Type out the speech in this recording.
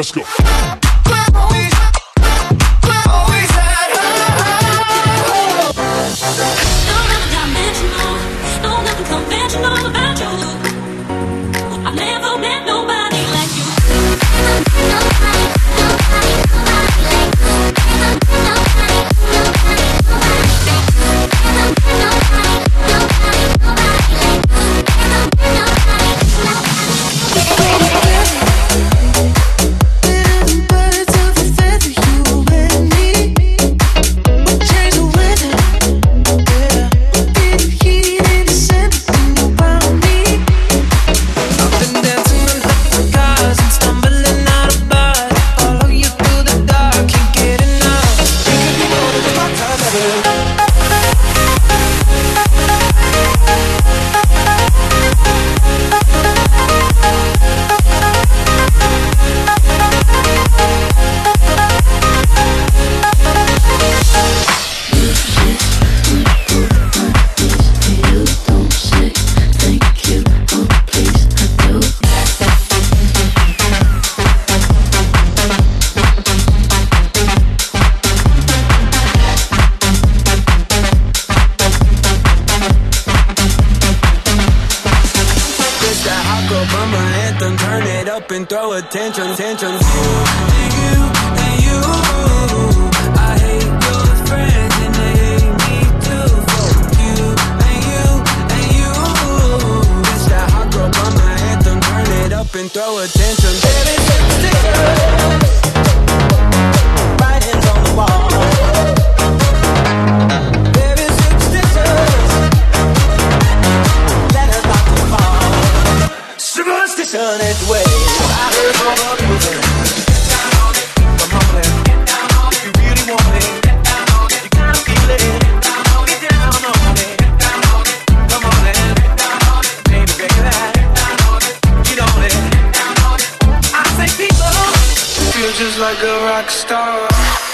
let's go. And throw attention, attention. You, and you. I hate your friends and they hate me too. For you, and you. It's that hot girl by my anthem. Turn it up and throw attention. Baby, superstition. Writings on the wall. Baby, superstitions. Let us not to fall. Superstition is the way. Just like a rock star.